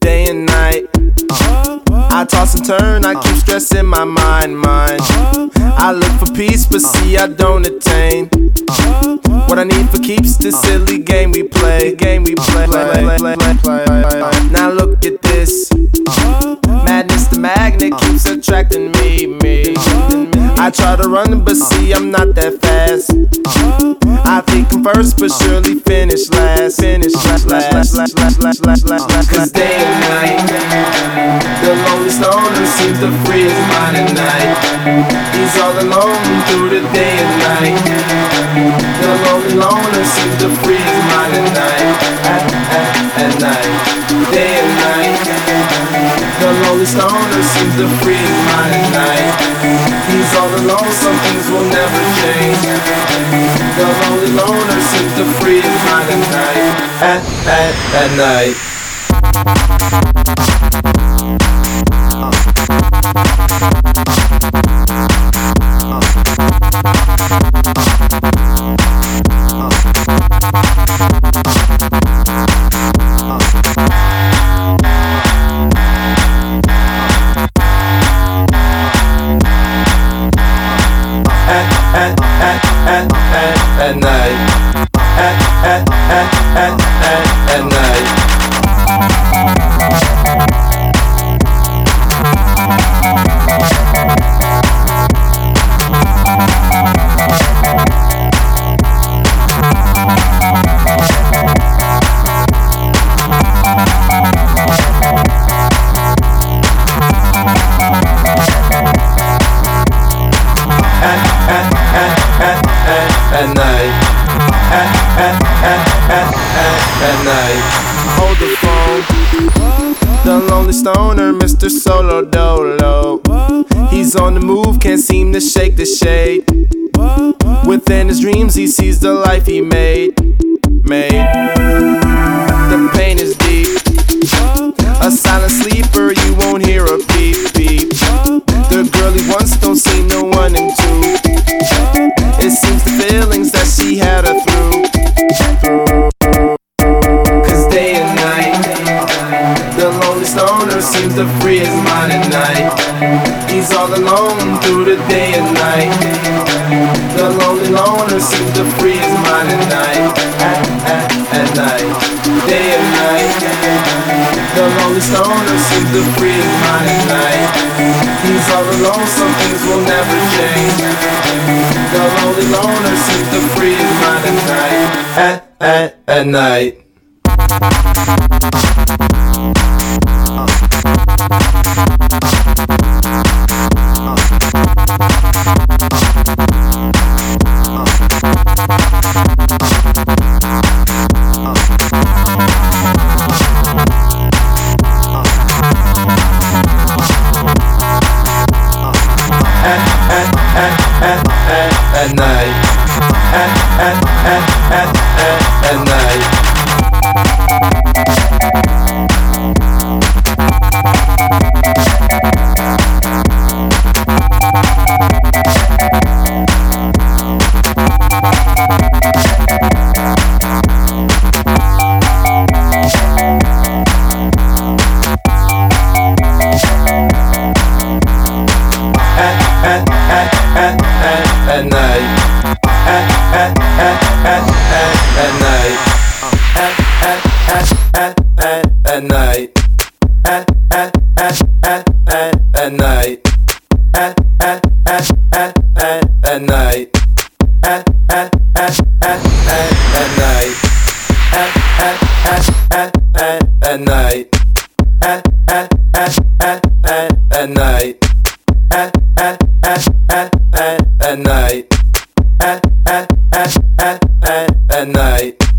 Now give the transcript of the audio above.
day and night. I toss and turn, I keep stressing my mind. I look for peace, but see I don't attain. What I need for keeps this silly game we play. Now look at this. Madness, the magnet keeps attracting me. I try to run, but see I'm not that fast. I think I'm first, but surely finish last. Cause day and night, the lonely stoner seems to free his mind at night. He's all alone through the day and night. The lonely loner seems to free his mind at night. At night, day and night. The lonely stoner seems to free his mind at night. He's all alone, some things will never change. The lonely loner seems to free his mind at night. At night. At night. At night. At night, at night. Hold the phone. The lonely stoner, Mr. Solo Dolo. He's on the move, can't seem to shake the shade. Within his dreams, he sees the life he made. The pain is deep. A silent sleeper, you won't hear a beep beep. The girl he wants don't seem to want him to. It seems the feelings that she had her through. Cause day and night, the lonely stoner seems to free his mind at night. He's all alone through the day and night. The lonely loner seems to free his mind at night. At night, day and night. The lonely stoner seems to free his mind at night. He's all alone, some things will never change. The lonely loner seems to free his mind at night. At night. At night. At night. At night. At night. At night. At night. At night. At night.